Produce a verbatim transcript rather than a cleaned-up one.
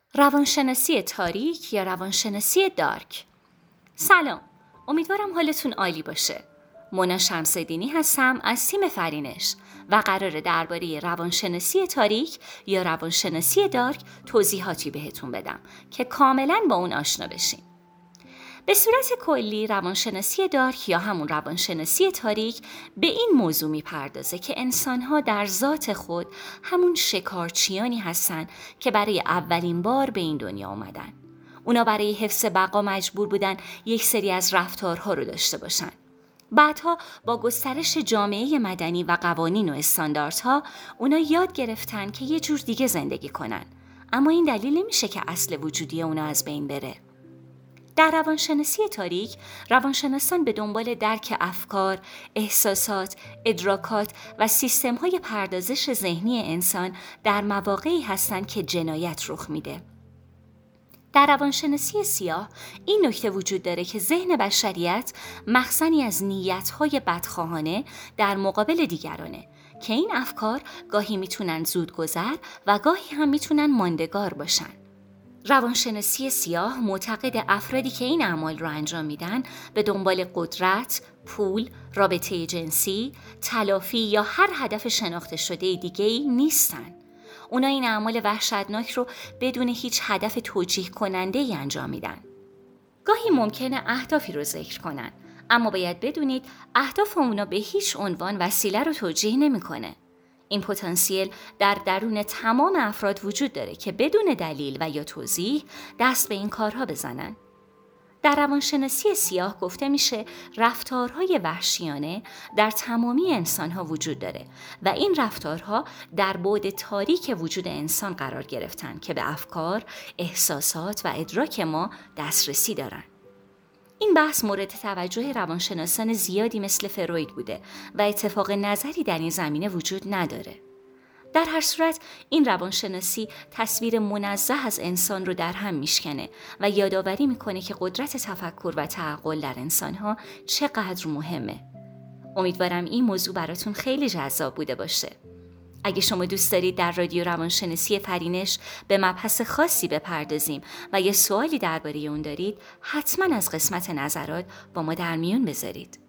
روانشناسی تاریک یا روانشناسی دارک. سلام، امیدوارم حالتون عالی باشه. مونا شمس‌الدینی هستم از تیم فرینش و قراره درباره روانشناسی تاریک یا روانشناسی دارک توضیحاتی بهتون بدم که کاملاً با اون آشنا بشین. به صورت کلی روانشناسی دارک یا همون روانشناسی تاریک به این موضوع میپردازه که انسان‌ها در ذات خود همون شکارچیانی هستن که برای اولین بار به این دنیا اومدن. اونا برای حفظ بقا مجبور بودن یک سری از رفتارها رو داشته باشن. بعدها با گسترش جامعه مدنی و قوانین و استانداردها اونا یاد گرفتن که یه جور دیگه زندگی کنن. اما این دلیل نمیشه که اصل وجودی اونا از بین بره. در روانشناسی تاریک، روانشناسان به دنبال درک افکار، احساسات، ادراکات و سیستم‌های پردازش ذهنی انسان در مواقعی هستند که جنایت رخ میده. در روانشناسی سیاه این نکته وجود داره که ذهن بشریت مخزنی از نیت‌های بدخواهانه در مقابل دیگرانه که این افکار گاهی میتونن زودگذر و گاهی هم میتونن ماندگار باشن. روانشناسی سیاه معتقد افرادی که این اعمال رو انجام میدن به دنبال قدرت، پول، رابطه جنسی، تلافی یا هر هدف شناخته شده دیگه‌ای نیستن. اونا این اعمال وحشتناک رو بدون هیچ هدف توجیه کننده‌ای انجام میدن. گاهی ممکنه اهدافی رو ذکر کنن، اما باید بدونید اهداف اونا به هیچ عنوان وسیله رو توجیه نمی‌کنه. این پتانسیل در درون تمام افراد وجود داره که بدون دلیل و یا توضیح دست به این کارها بزنن. در روانشناسی سیاه گفته میشه رفتارهای وحشیانه در تمامی انسانها وجود داره و این رفتارها در بعد تاریک وجود انسان قرار گرفتن که به افکار، احساسات و ادراک ما دسترسی دارن. این بحث مورد توجه روانشناسان زیادی مثل فروید بوده و اتفاق نظری در این زمینه وجود نداره. در هر صورت این روانشناسی تصویر منزه از انسان رو در هم میشکنه و یادآوری میکنه که قدرت تفکر و تعقل در انسانها چقدر مهمه. امیدوارم این موضوع براتون خیلی جذاب بوده باشه. اگه شما دوست دارید در رادیو روانشناسی فرینش به مبحث خاصی بپردازیم و یه سوالی درباره اون دارید، حتما از قسمت نظرات با ما در میون بذارید.